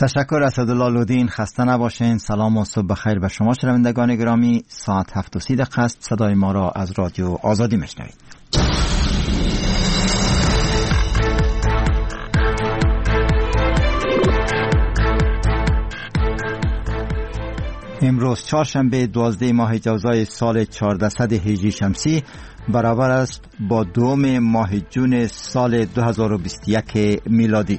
تشکر اسدالله لودین. خسته نباشین. سلام و صبح بخیر به شما شنوندگان گرامی. ساعت 7:30 است. صدای ما را از رادیو آزادی میشنوید. امروز چهارشنبه 12 ماه جوزای سال 1400 هجری شمسی برابر است با 2 ماه جون سال 2021 میلادی.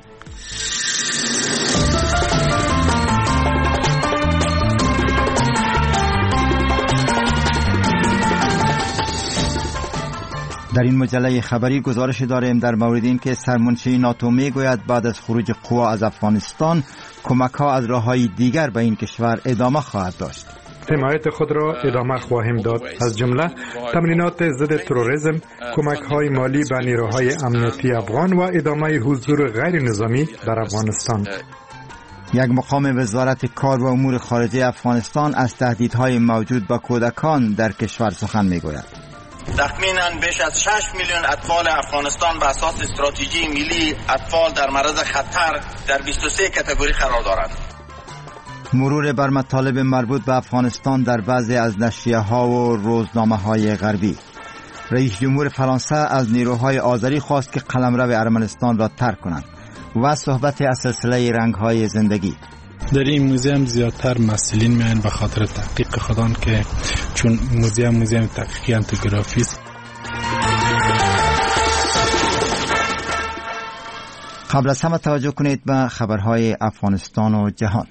در این مجله خبری گزارش داریم در مورد این که سرمنشی ناتو میگوید بعد از خروج قوا از افغانستان کمک ها از راههای دیگر به این کشور ادامه خواهد داشت. حمایت خود را ادامه خواهیم داد، از جمله تمرینات ضد تروریسم، کمک های مالی به نیروهای امنیتی افغان و ادامه حضور غیر نظامی در افغانستان. یک مقام وزارت کار و امور خارجه افغانستان از تهدیدهای موجود به کودکان در کشور سخن میگوید. تخمینا بیش از 6 میلیون اطفال افغانستان به اساس استراتژی ملی اطفال در معرض خطر در 23 کاتگوری قرار دارند. مرور بر مطالب مربوط به افغانستان در بعضی از نشریه‌ها و روزنامه‌های غربی. رئیس جمهور فرانسه از نیروهای آذری خواست که قلمرو ارمنستان را ترک کنند و صحبت از سلسله رنگ‌های زندگی. در این موزیم زیادتر مسئولین میان به خاطر تحقیق خودان که چون موزیم تحقیقی انتوگرافی است. قبل از همه توجه کنید به خبرهای افغانستان و جهان.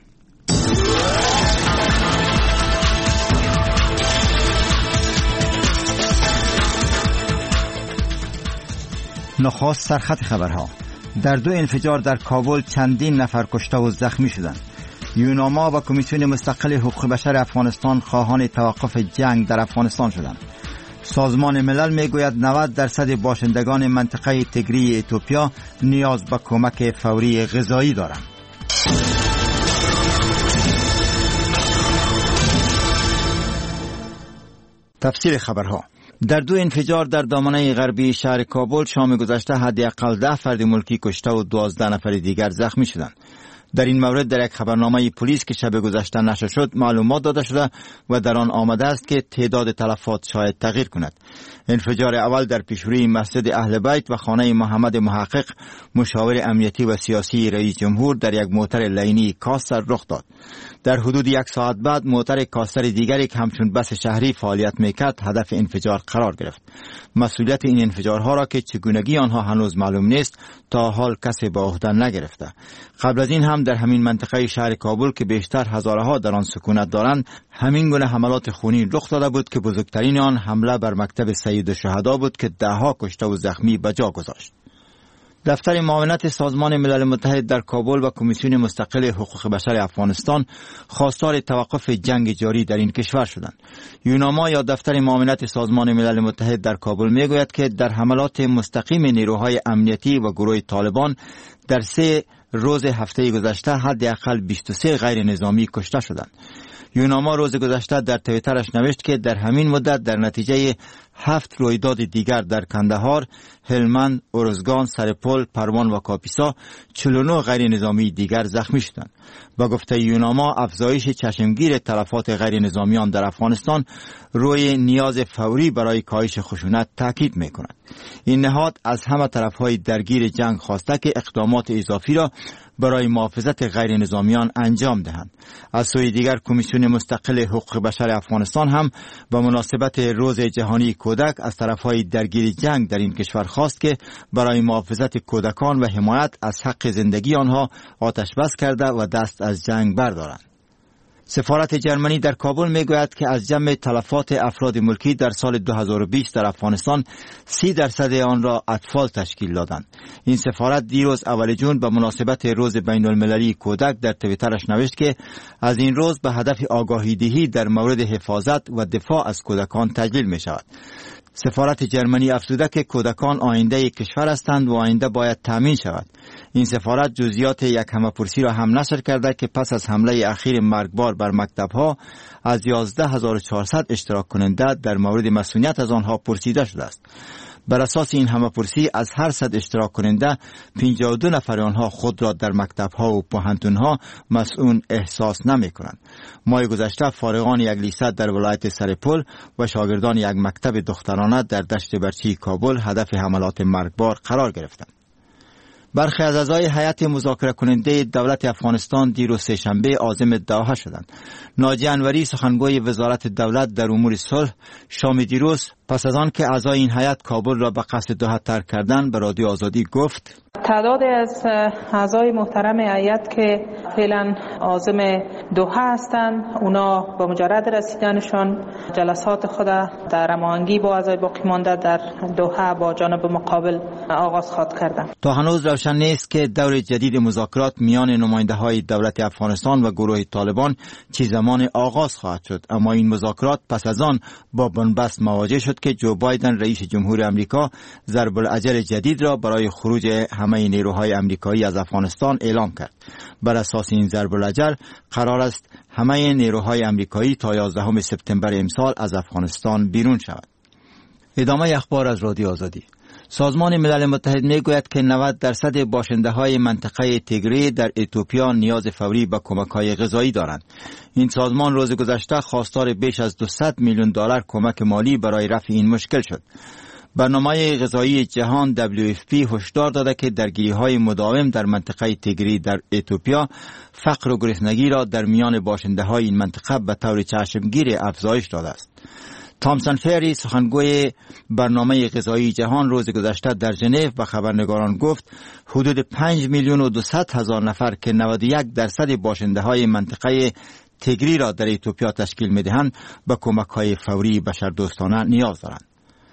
نخست سرخط خبرها. در 2 انفجار در کابل چندین نفر کشته و زخمی شدند. یوناما و کمیسیون مستقل حقوق بشر افغانستان خواهان توقف جنگ در افغانستان شدند. سازمان ملل میگوید 90% باشندگان منطقه تگری اتیوپیا نیاز به کمک فوری غذایی دارند. تفسیر خبرها. در 2 انفجار در دامنه غربی شهر کابل شام گذشته حداقل 10 فرد ملکی کشته و 12 نفر دیگر زخمی شدند. در این مورد در یک خبرنامه پلیس که شب گذشته نشر شد معلومات داده شده و در آن آمده است که تعداد تلفات شاید تغییر کند. انفجار اول در پیشروی مسجد اهل بیت و خانه محمد محقق مشاور امنیتی و سیاسی رئیس جمهور در یک موتر لینی کاستر رخ داد. در حدود 1 ساعت بعد موتر کاستر دیگری که همچون بس شهری فعالیت میکرد هدف انفجار قرار گرفت. مسئولیت این انفجارها را که چگونگی آنها هنوز معلوم نیست تا حال کسی به عهده نگرفته. قبل از این هم در همین منطقه شهر کابل که بیشتر هزارها در آن سکونت دارند همین گونه حملات خونین رخ داده بود که بزرگترین آن حمله بر مکتب سید الشهدا بود که 10 کشته و زخمی به جا گذاشت. دفتر معاونت سازمان ملل متحد در کابل و کمیسیون مستقل حقوق بشر افغانستان خواستار توقف جنگ جاری در این کشور شدند. یوناما یا دفتر معاونت سازمان ملل متحد در کابل میگوید که در حملات مستقیم نیروهای امنیتی و گروه طالبان در 3 روز هفته گذشته حداقل 23 غیر نظامی کشته شدند. یوناما روز گذشته در توییترش نوشت که در همین مدت در نتیجه 7 رویداد دیگر در کندهار، هلمند، ارزگان، سرپل، پروان و کاپیسا 49 غیر نظامی دیگر زخمی شدند. با گفته یوناما افزایش چشمگیر تلفات غیر نظامیان در افغانستان روی نیاز فوری برای کاهش خشونت تاکید می‌کند. این نهاد از همه طرف‌های درگیر جنگ خواسته که اقدامات اضافی را برای محافظت غیر نظامیان انجام دهند. از سوی دیگر کمیسیون مستقل حقوق بشر افغانستان هم به مناسبت روز جهانی کودک از طرف‌های درگیر جنگ در این کشور خواست که برای محافظت کودکان و حمایت از حق زندگی آنها آتش بس کرده و دست از جنگ بردارند. سفارت جرمنی در کابل میگوید که از جمع تلفات افراد ملکی در سال 2020 در افغانستان 30% آن را اطفال تشکیل دادند. این سفارت دیروز اول جون به مناسبت روز بین المللی کودک در توییترش نوشت که از این روز به هدف آگاهی دهی در مورد حفاظت و دفاع از کودکان تجلیل می شود. سفارت جرمنی افزوده که کودکان آینده کشور هستند و آینده باید تامین شود. این سفارت جزئیات یک همه‌پرسی را هم نشر کرده که پس از حمله اخیر مرگبار بر مکتب‌ها از 11400 اشتراک کننده در مورد مسئولیت از آنها پرسیده شده است. بر اساس این همه‌پرسی از هر 100 اشتراک کننده 52 نفر آنها خود را در مکتب‌ها و پوهنتون‌ها مسئول احساس نمی‌کنند. ماه گذشته فارغان یک لیسه در ولایت سرپل و شاگردان یک مکتب دخترانه در دشت برچی کابل هدف حملات مرگبار قرار گرفتند. برخی از اعضای هیئت مذاکره کننده دولت افغانستان دیروز سه‌شنبه عازم دوحه شدند. ناجی انوری سخنگوی وزارت دولت در امور صلح شام دیروز پس از آن که اعضای این هیئت کابل را به قصد دوحه ترک کردند به رادیو آزادی گفت: تعدادی از اعضای محترم هیئت که فعلا عازم دوحه هستند، اونا با مجرد رسیدنشان جلسات خود در هماهنگی با اعضای باقی مانده در دوحه با جانب مقابل آغاز خواهد کردند. تا هنوز روشن نیست که دور جدید مذاکرات میان نماینده‌های دولت افغانستان و گروه طالبان چه زمان آغاز خواهد شد، اما این مذاکرات پس از آن با بنبست مواجه شد که جو بایدن رئیس جمهور امریکا ضرب الاجل جدید را برای خروج همه نیروهای امریکایی از افغانستان اعلام کرد. بر اساس این ضرب الاجل قرار است همه نیروهای امریکایی تا 11 سپتامبر امسال از افغانستان بیرون شود. ادامه اخبار از رادیو آزادی. سازمان ملل متحد میگوید که 90% باشنده‌های منطقه تیگری در اتیوپیا نیاز فوری به کمک‌های غذایی دارند. این سازمان روز گذشته خواستار بیش از 200 میلیون دلار کمک مالی برای رفع این مشکل شد. برنامه غذایی جهان WFP هشدار داده که درگیری‌های مداوم در منطقه تیگری در اتیوپیا فقر و گرسنگی را در میان باشنده‌های این منطقه به طور چشمگیر افزایش داده است. تامسون فری سخنگوی برنامه غذایی جهان روز گذشته در ژنو به خبرنگاران گفت حدود 5,200,000 نفر که 91% باشنده‌های منطقه تیگری را در اتیوپیا تشکیل می‌دهند به کمک‌های فوری بشردوستانه نیاز دارند.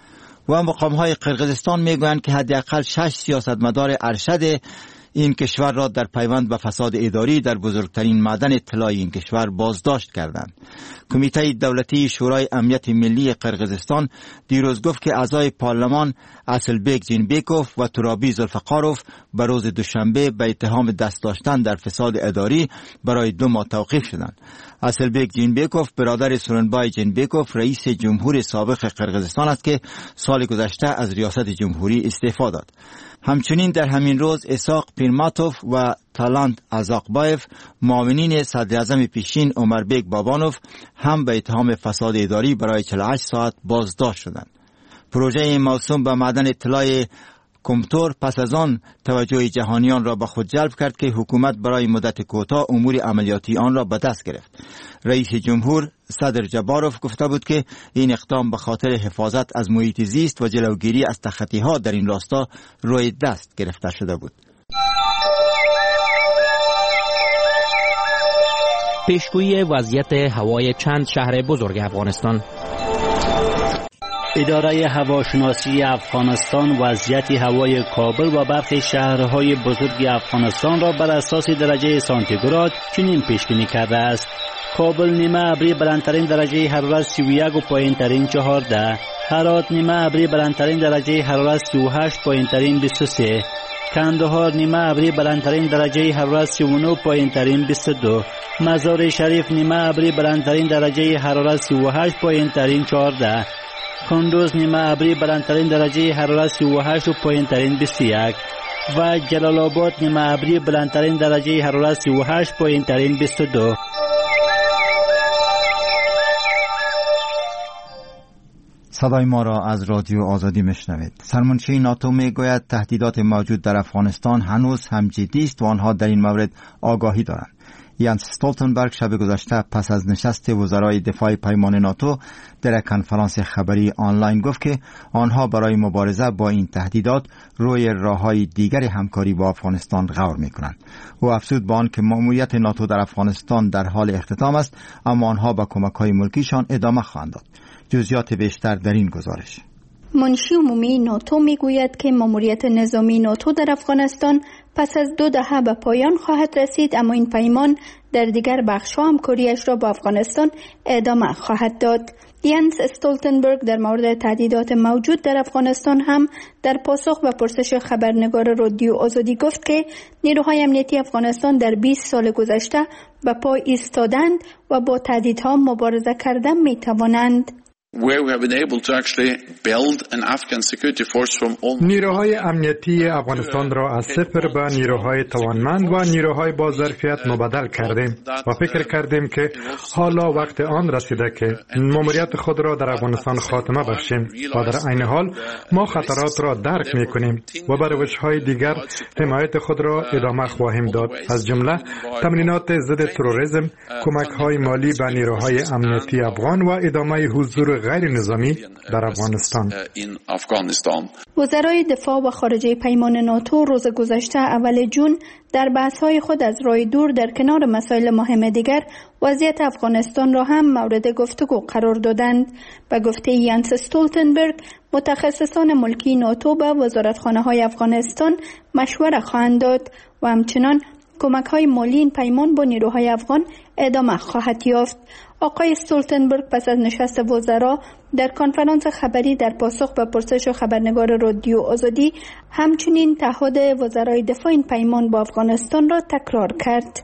و مقام‌های قرقیزستان میگویند که حداقل 6 سیاستمدار ارشد این کشور را در پیوند به فساد اداری در بزرگترین معدن طلای این کشور بازداشت کردند. کمیته دولتی شورای امنیت ملی قرقیزستان دیروز گفت که اعضای پارلمان اسلبک جینبیکوف و ترابی زلفقاروف به روز دوشنبه به اتهام دست داشتن در فساد اداری برای 2 ماه توقیف شدند. اسلبک جینبیکوف برادر سورنبای جینبیکوف رئیس جمهور سابق قرقیزستان است که سال گذشته از ریاست جمهوری استعفا داد. همچنین در همین روز اسحاق پیرماتوف و تالانت ازاقبایف معاونین صدر اعظم پیشین عمربک بابانوف هم به اتهام فساد اداری برای 48 ساعت بازداشت شدند. پروژه موسوم به معدن طلای کمتور پس از آن توجه جهانیان را به خود جلب کرد که حکومت برای مدت کوتاه امور عملیاتی آن را به دست گرفت. رئیس جمهور صدر جباروف گفته بود که این اقدام به خاطر حفاظت از محیط زیست و جلوگیری از تخطی‌ها در این راستا روی دست گرفته شده بود. پیشگویی وضعیت هوای چند شهر بزرگ افغانستان. اداره هواشناسی افغانستان وضعیت هوای کابل و برخی شهرهای بزرگ افغانستان را بر اساس درجه سانتیگراد چنین پیشبینی کرده است: کابل نیمه ابری بلندترین درجه حرارت 31 و پایینترین 14، هرات نیمه ابری بلندترین درجه حرارت 38 پایینترین 23، کندهار نیمه ابری بلندترین درجه حرارت 39 پایینترین 22، مزار شریف نیمه ابری بلندترین درجه حرارت 38 پایینترین 14، کندوز نیمه ابری بلندترین درجه حرارت 38 و پایینترین 21 و جلال آباد نیمه ابری بلندترین درجه حرارت 38 پایینترین 22. صدای ما را از رادیو آزادی میشنوید. سرمنشی ناتو میگوید تهدیدات موجود در افغانستان هنوز هم جدی است و آنها در این مورد آگاهی دارند. یانس استولتنبرگ شب گذشته پس از نشست وزرای دفاع پیمان ناتو در کنفرانس خبری آنلاین گفت که آنها برای مبارزه با این تهدیدات روی راه‌های دیگر همکاری با افغانستان غور می‌کنند. او افزود به آن که مأموریت ناتو در افغانستان در حال اختتام است، اما آنها با کمک‌های ملکیشان ادامه خواهند داد. جزئیات بیشتر در این گزارش. منشی عمومی ناتو میگوید که مأموریت نظامی ناتو در افغانستان پس از 2 دهه به پایان خواهد رسید، اما این پیمان در دیگر بخش‌ها همکاریش را با افغانستان ادامه خواهد داد. یانس استولتنبرگ در مورد تهدیدات موجود در افغانستان هم در پاسخ به پرسش خبرنگار رادیو آزادی گفت که نیروهای امنیتی افغانستان در 20 سال گذشته به پای ایستادند و با تهدیدها مبارزه کردن می‌توانند. نیروهای امنیتی افغانستان را از صفر به نیروهای توانمند و نیروهای با ظرفیت مبدل کردیم و فکر کردیم که حالا وقت آن رسیده که ماموریت خود را در افغانستان خاتمه بخشیم و در عین حال ما خطرات را درک می‌کنیم و بر روش‌های دیگر حمایت خود را ادامه خواهیم داد، از جمله تمرینات ضد تروریسم، کمک‌های مالی به نیروهای امنیتی افغان و ادامه حضور غیر نظامی در افغانستان. وزرای دفاع و خارجه پیمان ناتو روز گذشته اول جون در بحث‌های خود از راه دور در کنار مسائل مهم دیگر وضعیت افغانستان را هم مورد گفتگو قرار دادند. به گفته یانس استولتنبرگ، متخصصان ملکی ناتو به وزارتخانه‌های افغانستان مشوره خواهند داد و همچنان کمک‌های مالی این پیمان با نیروهای افغان ادامه خواهد یافت. آقای استولتنبرگ پس از نشست وزرا در کنفرانس خبری در پاسخ به پرسش خبرنگار رادیو آزادی همچنین تعهد وزرای دفاع این پیمان با افغانستان را تکرار کرد.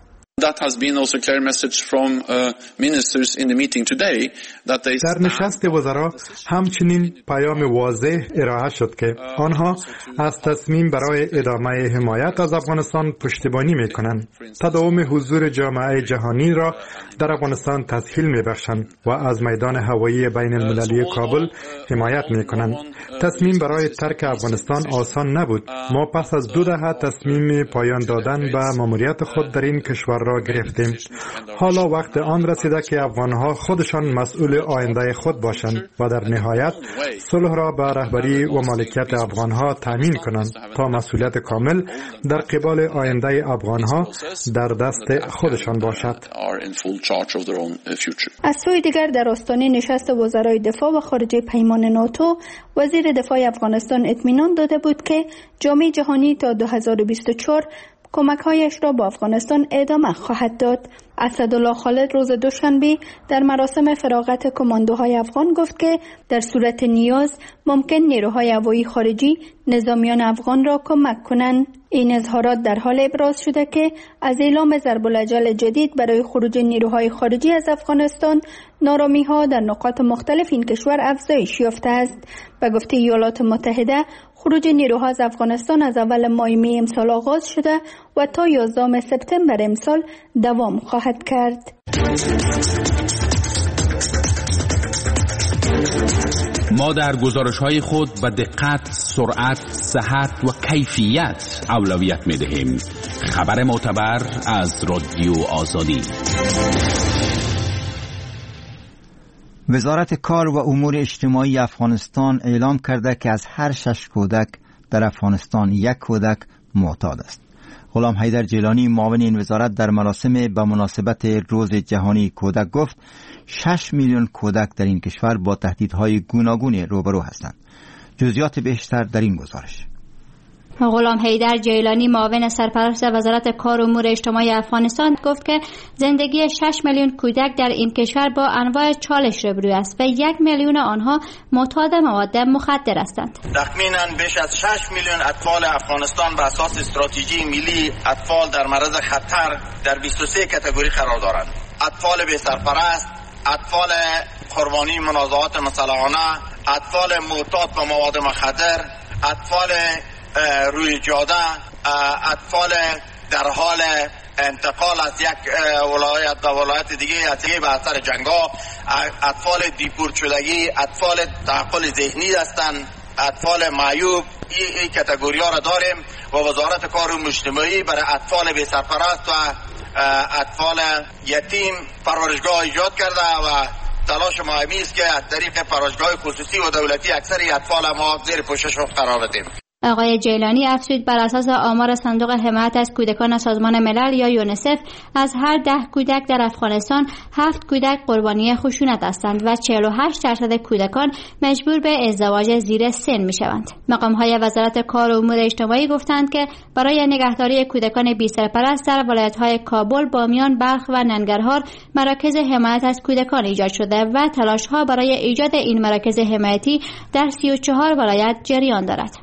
در نشست وزرا همچنین پیام واضح ارائه شد که آنها از تصمیم برای ادامه حمایت از افغانستان پشتیبانی می‌کنند. تداوم حضور جامعه جهانی را در افغانستان تسهیل می‌بخشند و از میدان هوایی بین المللی کابل حمایت می‌کنند. تصمیم برای ترک افغانستان آسان نبود. ما پس از 2 دهه تصمیم پایان دادن به ماموریت خود در این کشور را گرفتیم. حالا وقت آن رسیده که افغانها خودشان مسئول آینده خود باشند و در نهایت صلح را به رهبری و مالکیت افغانها تامین کنند تا مسئولیت کامل در قبال آینده افغانها در دست خودشان باشد. از سوی دیگر در آستانه نشست وزرای دفاع و خارجه پیمان ناتو وزیر دفاع افغانستان اطمینان داده بود که جامعه جهانی تا 2024 کمک‌هایش را با افغانستان ادامه خواهد داد. اسدالله خالد روز دوشنبه در مراسم فراغت کماندوهای افغان گفت که در صورت نیاز ممکن نیروهای هوایی خارجی نظامیان افغان را کمک کنند. این اظهارات در حال ابراز شده که از اعلام ضرب الاجل جدید برای خروج نیروهای خارجی از افغانستان، نارامی‌ها در نقاط مختلف این کشور افزایش یافته است. به گفته ایالات متحده، خروج نیروها از افغانستان از اول ماه می امسال آغاز شده و تا 11 سپتامبر امسال دوام خواهد کرد. ما در گزارش‌های خود به دقت، سرعت، صحت و کیفیت اولویت می‌دهیم. خبر معتبر از رادیو آزادی. وزارت کار و امور اجتماعی افغانستان اعلام کرده که از هر 6 کودک در افغانستان 1 کودک معتاد است. غلام حیدر جیلانی معاون این وزارت در مراسم به مناسبت روز جهانی کودک گفت 6 میلیون کودک در این کشور با تهدیدهای گوناگون روبرو هستند. جزئیات بیشتر در این گزارش. غلام حیدر جیلانی معاون سرپرست وزارت کار و امور اجتماعی افغانستان گفت که زندگی 6 میلیون کودک در این کشور با انواع چالش روبرو است و 1 میلیون آنها معتاد مواد مخدر هستند. تخمینا بیش از 6 میلیون اطفال افغانستان به اساس استراتژی ملی اطفال در معرض خطر در 23 کاتگوری قرار دارند. اطفال بی سرپرست، اطفال قربانی منازعات مسلحانه، اطفال معتاد به مواد مخدر، اطفال روی جاده، اطفال در حال انتقال از یک ولایت به ولایت دیگه به اثر جنگ‌ها، اطفال دیپورت شدگی، اطفال تعقل ذهنی هستند، اطفال معیوب. این کاتگوری‌ها را داریم و وزارت کار و اجتماعی برای اطفال بی سرپرست و اطفال یتیم پرورشگاه ایجاد کرده و تلاش ما است که از طریق پرورشگاه خصوصی و دولتی اکثر اطفال ما زیر پوشش قرار بدیم. آقای جیلانی افزود بر اساس آمار صندوق حمایت از کودکان سازمان ملل یا یونیسف از هر 10 کودک در افغانستان 7 کودک قربانی خشونت هستند و 48% کودکان مجبور به ازدواج زیر سن می شوند. مقام‌های وزارت کار و امور اجتماعی گفتند که برای نگهداری کودکان بی سرپرست در ولایت‌های کابل، بامیان، بلخ و ننگرهار مراکز حمایت از کودکان ایجاد شده و تلاش‌ها برای ایجاد این مراکز حمایتی در 34 ولایت جریان دارد. در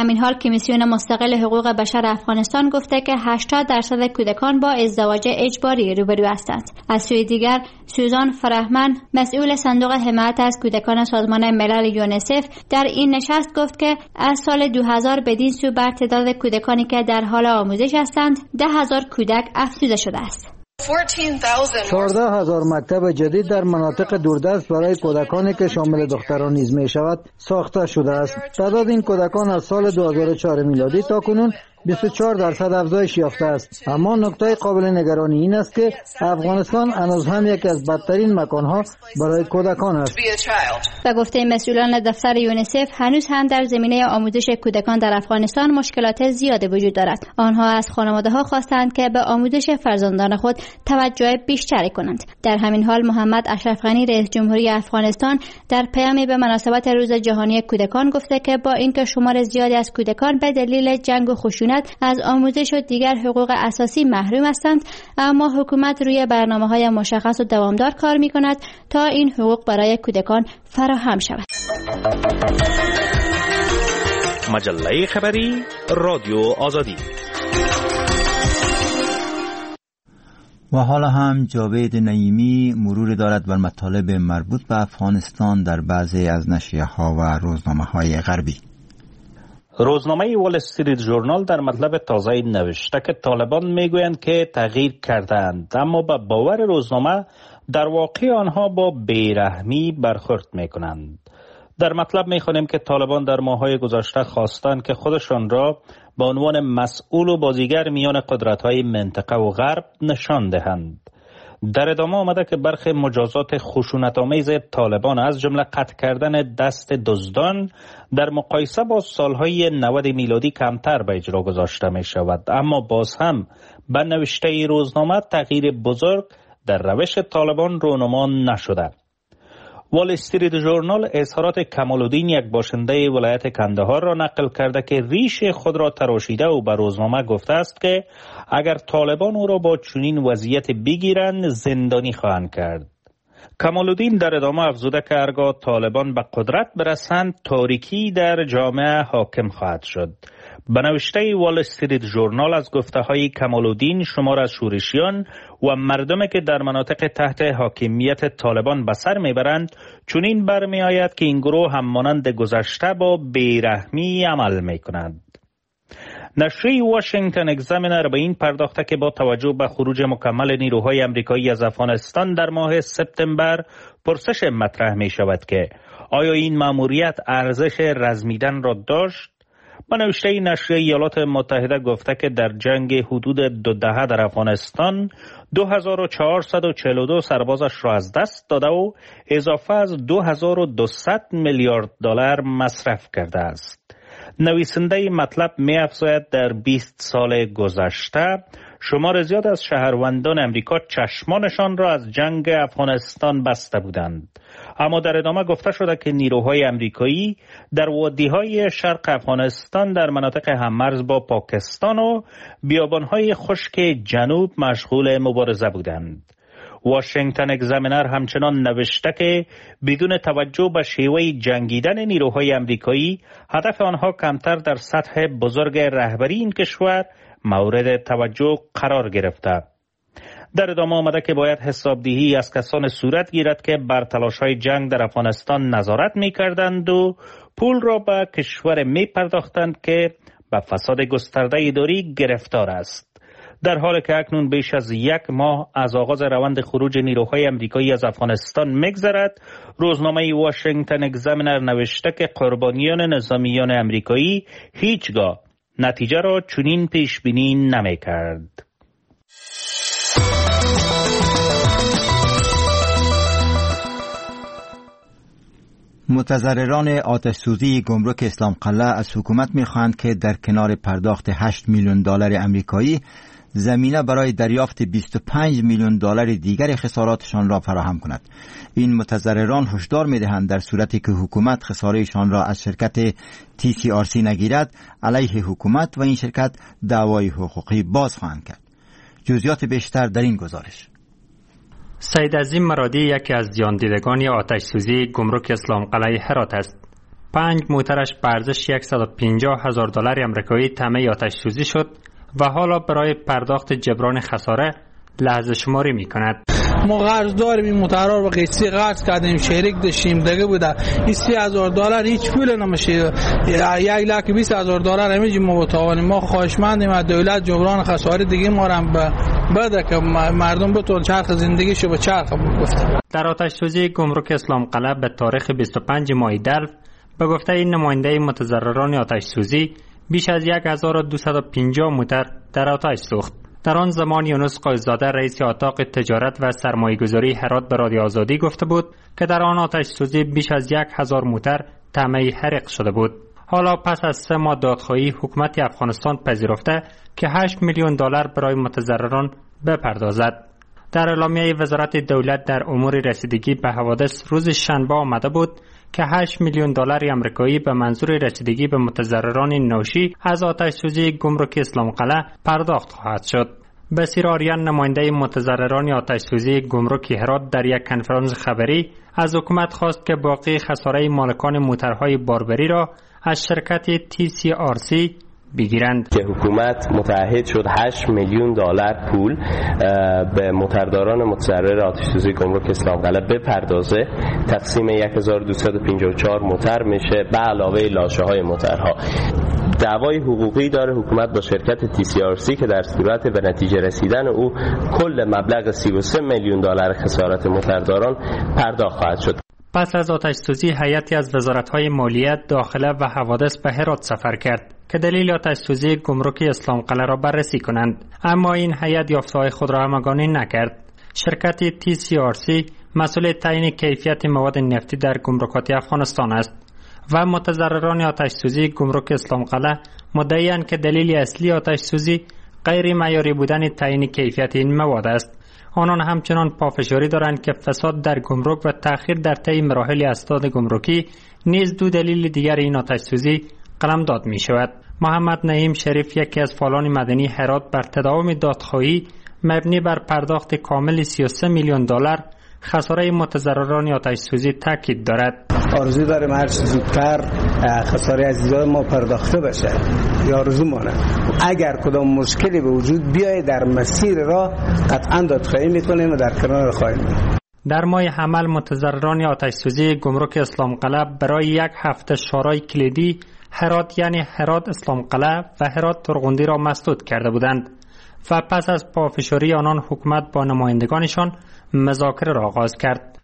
همین حال کمیسیون مستقل حقوق بشر افغانستان گفته که 80% کودکان با ازدواج اجباری روبرو هستند. از سوی دیگر سوزان فرهمن مسئول صندوق حمایت از کودکان سازمان ملل یونسف در این نشست گفت که از سال 2000 بدین سو بر تعداد کودکانی که در حال آموزش هستند 10,000 کودک افزوده شده است. 14,000 مکتب جدید در مناطق دوردست برای کودکانی که شامل دختران نیز می شود ساخته شده است. تعداد این کودکان از سال 2004 میلادی تا کنون 24% افزایش یافته است. اما نکته قابل نگرانی این است که افغانستان هنوز هم یکی از بدترین مکانها برای کودکان است. به گفته مسئولان دفتر یونسف هنوز هم در زمینه آموزش کودکان در افغانستان مشکلات زیادی وجود دارد. آنها از خانواده‌ها خواستند که به آموزش فرزندان خود توجه بیشتری کنند. در همین حال محمد اشرف غنی رئیس جمهوری افغانستان در پیامی به مناسبت روز جهانی کودکان گفته که با اینکه شمار زیادی از کودکان به دلیل جنگ و خشونت از آموزش و دیگر حقوق اساسی محروم هستند، اما حکومت روی برنامه‌های مشخص و دوامدار کار می‌کند تا این حقوق برای کودکان فراهم شود. مجله خبری رادیو آزادی. و حالا هم جاوید نعیمی مرور دارد بر مطالب مربوط به افغانستان در بعضی از نشریه‌ها و روزنامه‌های غربی. روزنامه وال استریت ژورنال در مطلب تازه نوشته که طالبان میگویند که تغییر کردند، اما به باور روزنامه در واقع آنها با بیرحمی برخورد میکنند. در مطلب میخوانیم که طالبان در ماه‌های گذشته خواستند که خودشان را به عنوان مسئول و بازیگر میان قدرت‌های منطقه و غرب نشان دهند. در ادامه آمده که برخی مجازات خشونت‌آمیز طالبان از جمله قطع کردن دست دزدان در مقایسه با سالهای 90 میلادی کمتر به اجرا گذاشته می شود، اما باز هم به نوشته روزنامه تغییر بزرگ در روش طالبان رونما نشده. وال استریت ژورنال اظهارات کمالالدین، یک باشنده ولایت کندهار، را نقل کرده که ریش خود را تراشیده و به روزنامه گفته است که اگر طالبان او را با چنین وضعیت بگیرند زندانی خواهند کرد. کمالالدین در ادامه افزوده که هرگاه طالبان به قدرت برسند تاریکی در جامعه حاکم خواهد شد. به نوشته وال استریت ژورنال از گفته های کمالالدین شمار از شورشیان و مردمی که در مناطق تحت حاکمیت طالبان به سر میبرند چنین برمی آید که این گروه هم مانند گذشته با بیرحمی عمل میکنند. نشریه واشنگتن اگزامینر به این پرداخته که با توجه به خروج مکمل نیروهای امریکایی از افغانستان در ماه سپتامبر پرسش مطرح می شود که آیا این مأموریت ارزش رزمیدن را داشت؟ با نوشته نشریه ایالات متحده گفته که در جنگ حدود 2 دهه در افغانستان 2442 سربازش را از دست داده و اضافه از 2200 میلیارد دلار مصرف کرده است. نویسنده مطلب می افزاید در 20 سال گذشته شمار زیاد از شهروندان امریکا چشمانشان را از جنگ افغانستان بسته بودند، اما در ادامه گفته شده که نیروهای امریکایی در وادی‌های شرق افغانستان در مناطق هممرز با پاکستان و بیابان‌های خشک جنوب مشغول مبارزه بودند. واشنگتن اگزامینر همچنان نوشته که بدون توجه به شیوه جنگیدن نیروهای امریکایی هدف آنها کمتر در سطح بزرگ رهبری این کشور مورد توجه قرار گرفته. در ادامه آمده که باید حسابدهی از کسان صورت گیرد که بر تلاش‌های جنگ در افغانستان نظارت می‌کردند و پول را به کشور می‌پرداختند که به فساد گسترده اداری گرفتار است. در حالی که اکنون بیش از 1 ماه از آغاز روند خروج نیروهای امریکایی از افغانستان می‌گذرد، روزنامه واشنگتن اگزامینر نوشته که قربانیان نظامیان امریکایی هیچگاه نتیجه را چنین پیش بینی نمی‌کرد. متضرران آتش سوزی گمرک اسلام قلعه از حکومت می‌خواهند که در کنار پرداخت 8 میلیون دلار آمریکایی زمینه برای دریافت 25 میلیون دلار دیگر خساراتشان را فراهم کند. این متضرران هشدار می‌دهند در صورتی که حکومت خسارهشان را از شرکت TCRC نگیرد علیه حکومت و این شرکت دعوای حقوقی باز خواهند کرد. جزئیات بیشتر در این گزارش. سید عظیم مرادی یکی از زیاندیدگان آتش سوزی گمرک اسلام قلعه هرات است. 5 موترش به ارزش $150,000 آمریکایی طمع آتش سوزی شد و حالا برای پرداخت جبران خساره لحظه شماری می کند. ما قرض داریم، این موترها رو قسطی قرض کردیم، شریک داشتیم دیگه بوده. این $30,000 هیچ پول نمیشه. $120,000 همیشه ما بتوانیم. ما خواهشمندیم از دولت جبران خساره دیگه ما رو بده که مردم بتون چرخ زندگیشو به چرخ بفته. در آتش سوزی گمرک اسلام قلعه به تاریخ 25 ماه دلو به گفته این نماینده متضرران آتش سوزی بیش از 1250 موتر در آتش سوخت. در آن زمان یونس قایزاده رئیس اتاق تجارت و سرمایه‌گذاری هرات به رادیو آزادی گفته بود که در آن آتش سوزی بیش از 1000 موتر طمع حرق شده بود. حالا پس از 3 ماه دادخواهی حکومت افغانستان پذیرفته که $8 میلیون برای متضرران بپردازد. در اعلامیه وزارت دولت در امور رسیدگی به حوادث روز شنبه آمده بود که $8 میلیون آمریکایی به منظور رسیدگی به متضرران ناشی از آتش سوزی گمرک اسلام قلعه پرداخت خواهد شد. بصیر آریان نماینده متضرران آتش سوزی گمرک هرات در یک کنفرانس خبری از حکومت خواست که باقی خساره مالکان موترهای باربری را از شرکت TCRC بگیرند. که حکومت متعهد شد $8 میلیون پول به موترداران متضرر آتش سوزی گمرک اسلام قلعه بپردازه. تقسیم 1254 موتر میشه به علاوه لاشه های موترها. دعوای حقوقی داره حکومت با شرکت TCRC که در صورت به نتیجه رسیدن او کل مبلغ $33 میلیون خسارت موترداران پرداخت خواهد شد. پس از آتش سوزی هیئتی از وزارت‌های مالیات، داخله و حوادث به هرات سفر کرد که دلیل آتش سوزی گمرک اسلام قلعه را بررسی کنند، اما این هیئت یافته‌های خود را همگانی نکرد. شرکت TCRC مسئول تعیین کیفیت مواد نفتی در گمرکات افغانستان است و متضرران آتش سوزی گمرک اسلام قلعه مدعی‌اند که دلیل اصلی آتش سوزی غیر معیاری بودن تعیین کیفیت این مواد است. آنان همچنان پافشاری دارند که فساد در گمرک و تأخیر در طی مراحل اسناد گمرکی نیز دو دلیل دیگر این آتش سوزی قلمداد می شود. محمد نعیم شریف، یکی از فعالان مدنی هرات، بر تداوم دادخواهی مبنی بر پرداخت کامل $33 میلیون خساره متضرران آتش سوزی تاکید دارد. آرزو داریم هر چه زودتر خساره عزیزان ما پرداخته بشه. یا آرزو مانه اگر کدام مشکلی به وجود بیاید در مسیر را قطعا دادخواهی میکنیم و در کنار خواهیم. در ماه حمل متضرران آتش سوزی گمرک اسلام قلعه برای 1 هفته شورای کلیدی هرات یعنی هرات اسلام قلعه و هرات ترغندی را مسدود کرده بودند و پس از پافشاری آنان حکومت با نمایندگانشان مذاکره را آغاز کرد.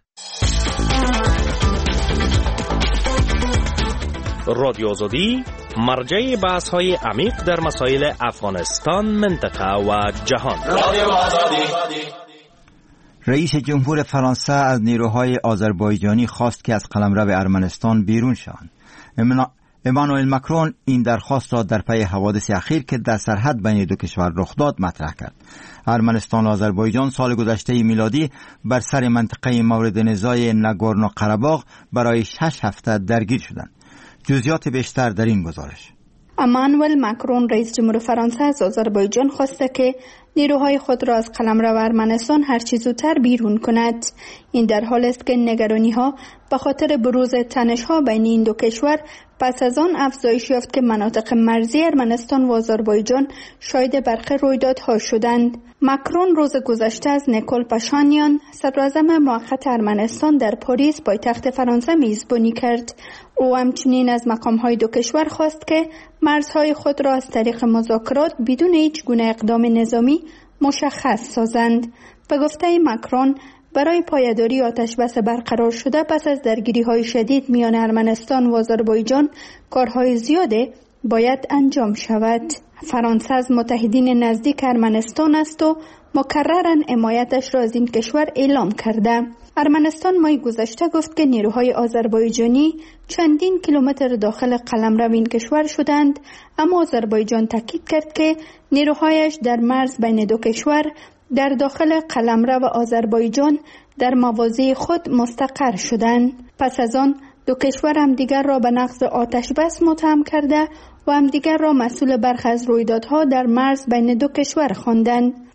رادیو آزادی مرجع بحث های عمیق در مسائل افغانستان، منطقه و جهان. رادیو آزادی. رئیس جمهور فرانسه از نیروهای آذربایجانی خواست که از قلمرو ارمنستان بیرون شوند. امانوئل مکرون این درخواست را در پی حوادث اخیر که در سرحد بین دو کشور رخ داد مطرح کرد. ارمنستان و آذربایجان سال گذشته میلادی بر سر منطقه مورد نزاع ناگورنو قره‌باغ برای 6 هفته درگیر شدند. جزئیات بیشتر در این گزارش. امانوئل مکرون رئیس جمهور فرانسه از آذربایجان خواسته که نیروهای خود را از قلمرو ارمنستان هر چه زودتر بیرون کند. این در حالی است که نگرانی‌ها به خاطر بروز تنش‌ها بین این دو کشور پس از آن افزایش یافت که مناطق مرزی ارمنستان و آذربایجان شاهد برخی رویدادها شدند. مکرون روز گذشته از نیکول پاشانیان، صدراعظم موقت ارمنستان، در پاریس پایتخت فرانسه میزبانی کرد. او همچنین از مقام‌های دو کشور خواست که مرزهای خود را از طریق مذاکرات بدون هیچ گونه اقدام نظامی مشخص سازند. به گفته مکرون، برای پایداری آتش بس برقرار شده پس از درگیری‌های شدید میان ارمنستان و آذربایجان کارهای زیاده باید انجام شود. فرانسه از متحدین نزدیک ارمنستان است و مکرراً حمایتش را از این کشور اعلام کرده. ارمنستان ماه گذشته گفت که نیروهای آذربایجانی چندین کیلومتر داخل قلمرو این کشور شدند، اما آذربایجان تاکید کرد که نیروهایش در مرز بین دو کشور در داخل قلمرو و آذربایجان در مواضع خود مستقر شدند. پس از آن دو کشور همدیگر را به نقض آتش بس متهم کرده و همدیگر را مسئول برخی از رویدادها در مرز بین دو کشور خواندند.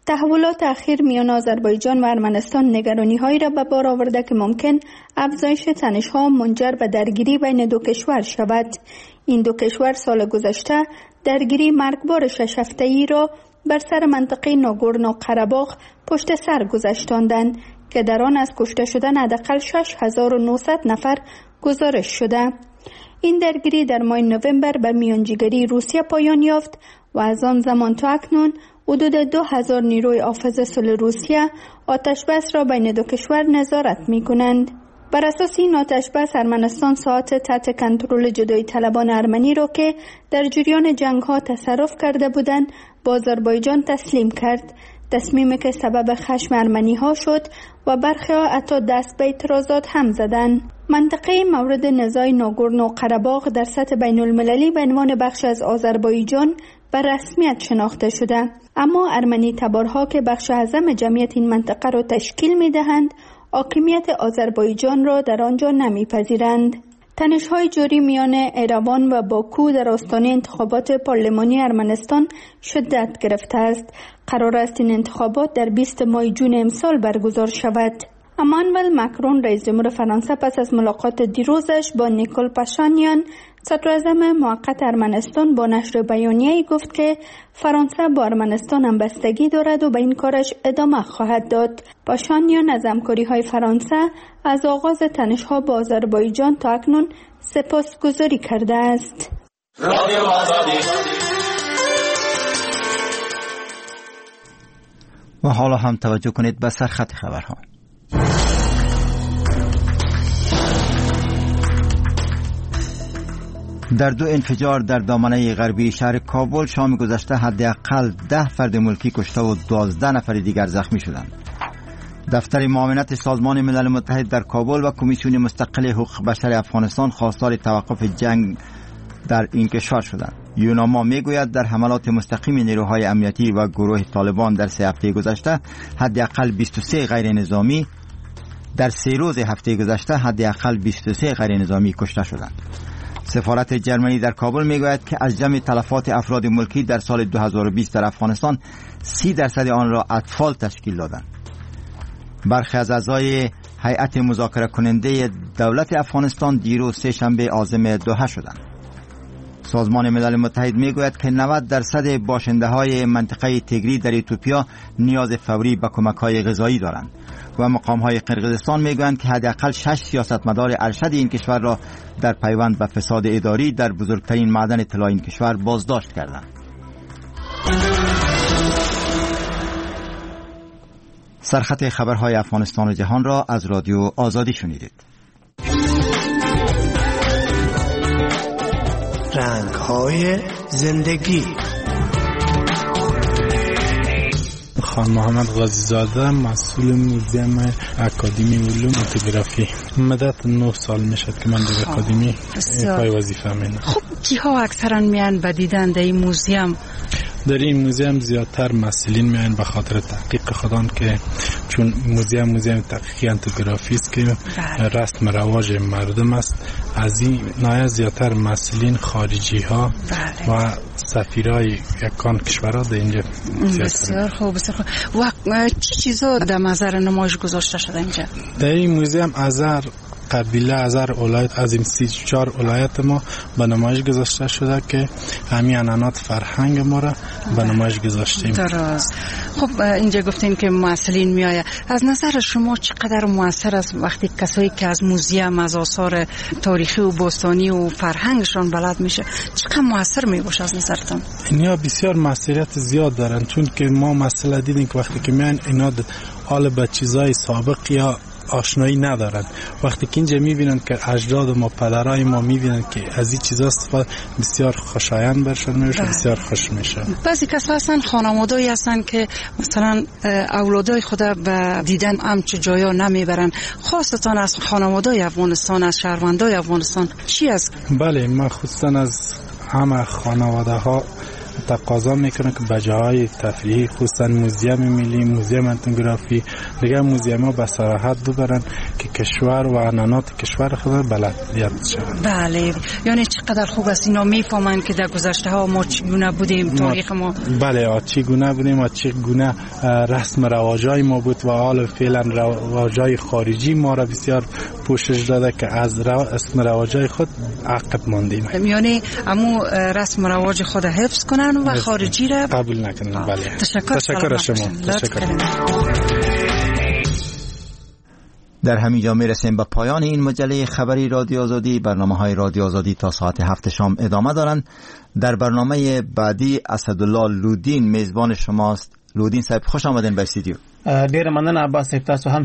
تحولات اخیر میان آذربایجان و ارمنستان نگرانی‌هایی را به بار آورده که ممکن افزایش تنش‌ها منجر به درگیری بین دو کشور شود. این دو کشور سال گذشته درگیری مرگبار 6 هفته‌ای را بر سر منطقه ناگورنو قره‌باغ پشت سر گذاشتند که در آن از کشته شدن حداقل 6900 نفر گزارش شده. این درگیری در ماه نوامبر به میانجیگری روسیه پایان یافت و از آن زمان تا اکنون حدود 2000 نیروی حافظ صلح روسیه آتشبس را بین دو کشور نظارت می کنند. بر اساس این آتشبس ارمنستان ساعات تحت کنترل جدایی طلبان ارمنی را که در جریان جنگ ها تصرف کرده بودند با آذربایجان تسلیم کرد. تصمیمی که سبب خشم ارمنی ها شد و برخی ها حتی دست به اعتراضات هم زدند. منطقه مورد نزاع ناگورنو قره‌باغ در سطح بین المللی به عنوان بخش از آذربایجان به رسمیت شناخته شده، اما ارمنی تبارها که بخش اعظم جمعیت این منطقه را تشکیل می دهند حاکمیت آذربایجان را در آنجا نمیپذیرند. تنش‌های جاری میان ایروان و باکو در آستانه انتخابات پارلمانی ارمنستان شدت گرفته است. قرار است این انتخابات در 20 ماه جون امسال برگزار شود. امانوئل مکرون رئیس جمهور فرانسه پس از ملاقات دیروزش با نیکول پاشینیان صدراعظم موقت ارمنستان با نشر بیانیه‌ای گفت که فرانسه با ارمنستان همبستگی دارد و به این کارش ادامه خواهد داد. پاشینیان از همکاری‌های فرانسه از آغاز تنش‌ها با آذربایجان تا اکنون سپاسگزاری کرده است. و حالا هم توجه کنید به سرخط خبرها. در 2 انفجار در دامنه غربی شهر کابل شام گذشته حداقل 10 فرد ملکی کشته و 12 نفر دیگر زخمی شدند. دفتر معاونت سازمان ملل متحد در کابل و کمیسیون مستقل حقوق بشر افغانستان خواستار توقف جنگ در این کشور شدند. یوناما میگوید در حملات مستقیم نیروهای امنیتی و گروه طالبان در 3 هفته گذشته حداقل 23 غیر نظامی در 3 روز هفته گذشته حداقل 23 غیر نظامی کشته شدند. سفارت جرمنی در کابل میگوید که از جمع تلفات افراد ملکی در سال 2020 در افغانستان 30% آن را اطفال تشکیل دادند. برخی از اعضای هیئت مذاکره کننده دولت افغانستان دیروز سه‌شنبه عازم دوحه شدند. سازمان ملل متحد میگوید که 90% باشنده‌های منطقه تیگری در اتیوپیا نیاز فوری به کمک‌های غذایی دارند و مقام‌های قرقیزستان میگویند که حداقل 6 سیاستمدار ارشد این کشور را در پیوند به فساد اداری در بزرگترین معدن طلا این کشور بازداشت کردند. سرخط خبرهای افغانستان و جهان را از رادیو آزادی شنیدید. رنگ‌های زندگی. خان محمد غازی زاده، مسئول موزیم اکادمی علوم فوتوگرافی. مدت 9 سال میشد که من در اکادمی پای وظیفه مینم. خب کیها اکثرا میان و دیدن در این موزیم؟ در این موزیم زیادتر مسئولین میان به خاطر تحقیق خودان که چون موزیم تحقیقی انتوگرافی است که رسم رواج مردم است. از این نایه زیادتر مسئولین خارجی ها و سفیرای یکان کشورها در اینجا. بسیار خوب. و چی چیزا در نظر نمایش گذاشته شده اینجا؟ در این موزیم ازر قبیله ازر ولایت از این 34 ولایت ما به نمایش گذاشته شده که همین عنعنات فرهنگ ما را به نمایش گذاشتیم. درست. خب اینجا گفتین که مسئولین میآید. از نظر شما چقدر موثر است وقتی کسایی که از موزیم از آثار تاریخی و باستانی و فرهنگشان بلد میشه، چقدر موثر میباشه از نظرتون؟ اینا بسیار موثریت زیاد دارن، چون که ما مسئله دیدیم که وقتی که میان اینا حال به چیزای سابق یا آشنایی ندارن، وقتی که اینجا میبینن که اجداد ما پدرای ما میبینن که از این چیزا استفاده بسیار خوشایند برشون میشه، بسیار خوش میشه. بعضی کسا هستن خانواده‌ای هستن که مثلا اولادای خود به دیدن همچه جایا نمیبرن، خاصتا از خانواده‌ای افغانستان، از شهروندای افغانستان چی است؟ بله، ما خصوصا از همه خانواده ها تقاضا میکنه که به جاهای تفریحی خصوصا موزیم ملی، موزیم اتنوگرافی، دیگه موزیم ها به صراحت ببرن که کشور و عنعنات کشور خود بلدیت شود. بله، یعنی چقدر خوب است اینا میفهمن که در گذشته ها ما چگونه بودیم، تاریخ ما. بله، چگونه بودیم، چگونه رسم رواجای ما بود و حال فعلا رواجای خارجی ما را بسیار پوشش داده که از رسم رواجای خود عقب ماندیم. یعنی امو رسم رواج خود حفظ کنن و خارجی را قبول نکنن. بله. تشکر شما. در همین جا میرسیم به پایان این مجله خبری رادیو آزادی. برنامه‌های رادیو آزادی تا ساعت 7 شام ادامه دارند. در برنامه بعدی اسدالله لودین میزبان شماست. لودین صاحب خوش آمدین به استودیو. ډیر مننه عباس صاحب، تاسو هم